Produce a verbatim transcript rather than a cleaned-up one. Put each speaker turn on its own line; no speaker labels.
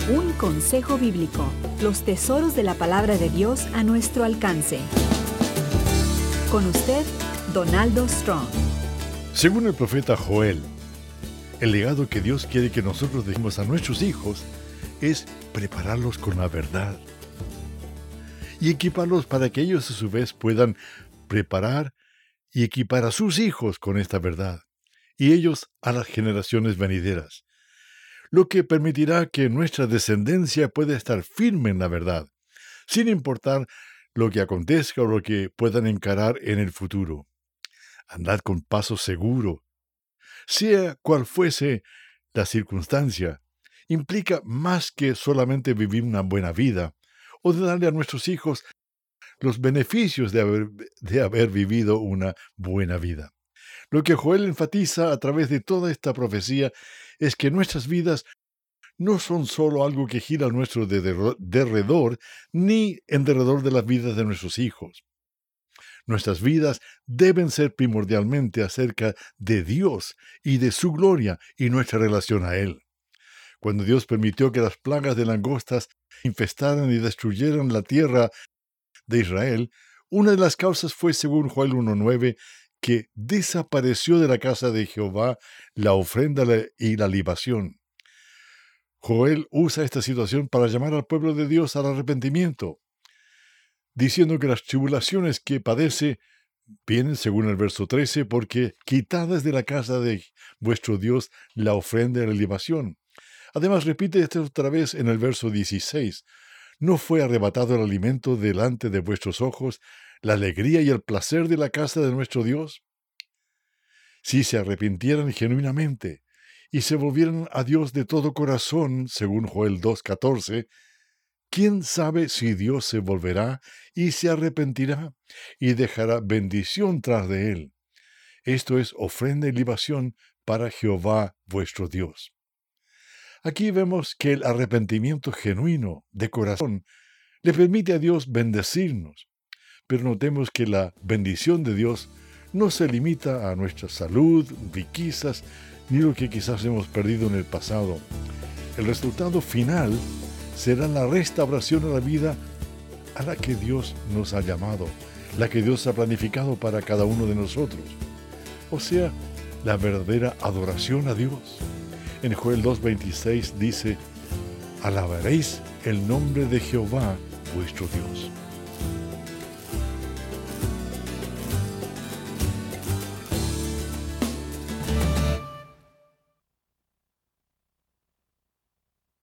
Un consejo bíblico. Los tesoros de la palabra de Dios a nuestro alcance. Con usted, Donaldo Strong.
Según el profeta Joel, el legado que Dios quiere que nosotros dejemos a nuestros hijos es prepararlos con la verdad y equiparlos para que ellos a su vez puedan preparar y equipar a sus hijos con esta verdad y ellos a las generaciones venideras, lo que permitirá que nuestra descendencia pueda estar firme en la verdad, sin importar lo que acontezca o lo que puedan encarar en el futuro. Andad con paso seguro. Sea cual fuese la circunstancia, implica más que solamente vivir una buena vida o de darle a nuestros hijos los beneficios de haber, de haber vivido una buena vida. Lo que Joel enfatiza a través de toda esta profecía es que nuestras vidas no son solo algo que gira a nuestro derredor, ni en derredor de las vidas de nuestros hijos. Nuestras vidas deben ser primordialmente acerca de Dios y de su gloria y nuestra relación a Él. Cuando Dios permitió que las plagas de langostas infestaran y destruyeran la tierra de Israel, una de las causas fue, según Joel uno nueve, que desapareció de la casa de Jehová la ofrenda y la libación. Joel usa esta situación para llamar al pueblo de Dios al arrepentimiento, diciendo que las tribulaciones que padece vienen, según el verso trece, porque quitadas de la casa de vuestro Dios la ofrenda y la libación. Además, repite esto otra vez en el verso dieciséis. ¿No fue arrebatado el alimento delante de vuestros ojos, la alegría y el placer de la casa de nuestro Dios? Si se arrepintieran genuinamente y se volvieran a Dios de todo corazón, según Joel dos catorce, ¿quién sabe si Dios se volverá y se arrepentirá y dejará bendición tras de él? Esto es ofrenda y libación para Jehová vuestro Dios. Aquí vemos que el arrepentimiento genuino de corazón le permite a Dios bendecirnos, pero notemos que la bendición de Dios no se limita a nuestra salud, riquezas, ni lo que quizás hemos perdido en el pasado. El resultado final será la restauración a la vida a la que Dios nos ha llamado, la que Dios ha planificado para cada uno de nosotros. O sea, la verdadera adoración a Dios. En Joel dos veintiséis dice: alabaréis el nombre de Jehová vuestro Dios.